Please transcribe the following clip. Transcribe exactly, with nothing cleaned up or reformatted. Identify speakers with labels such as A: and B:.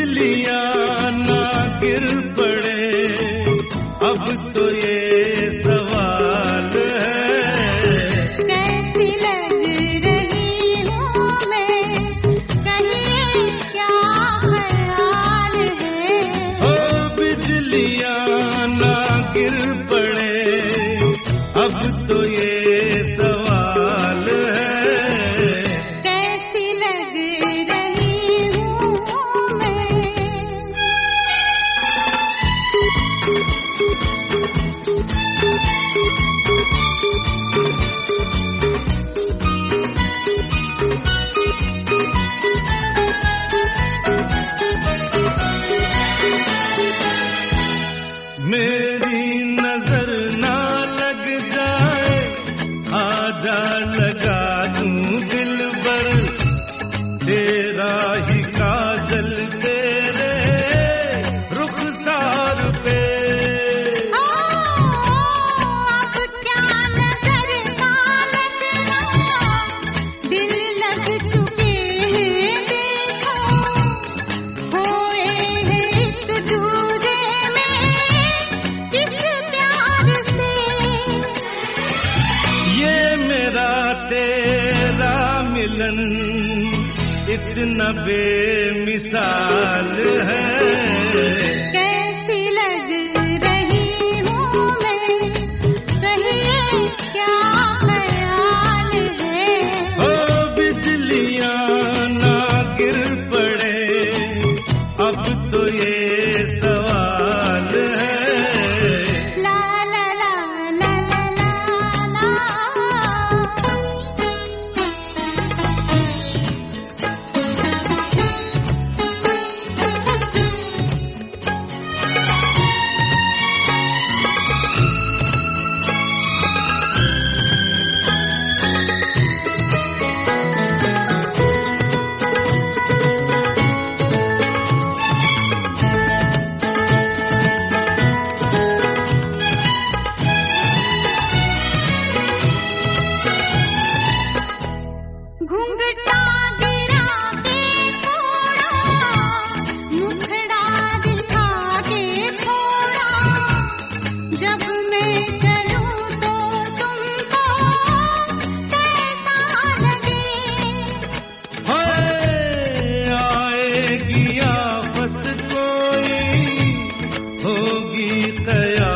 A: बिजलियां ना गिर पड़े, अब तो ये सवाल है।
B: कैसी लग रही हूँ मैं, कहिए क्या ख्याल है।
A: ओ बिजलियां ना गिर पड़े, अब तो ये सवाल है।
B: कैसी लग रही हूँ मैं।
A: मेरी नजर ना लग जाए, आजा लगा दूं दिल भर, तेरा ही काजल तेरे रुखसार पे।
B: अब क्या नजर ना लगना, दिल लग चुके हैं देखो, खोए हैं एक दूजे में किस प्यार से।
A: ये मेरा तेरा मिलन इतना बेमिसाल है।
B: कैसी लग रही हूँ मैं, कहिए क्या ख्याल है।
A: ओ बिजलियां ना गिर पड़े, अब तो ये सवाल है।
B: ला ला ला ला ला ला ला। घुंघटा गिरा के थोड़ा, मुखड़ा दिखा के थोड़ा, जब मैं चलूं तो तुमको कैसा लगे।
A: हाय आएगी आफत कोई, होगी कयामत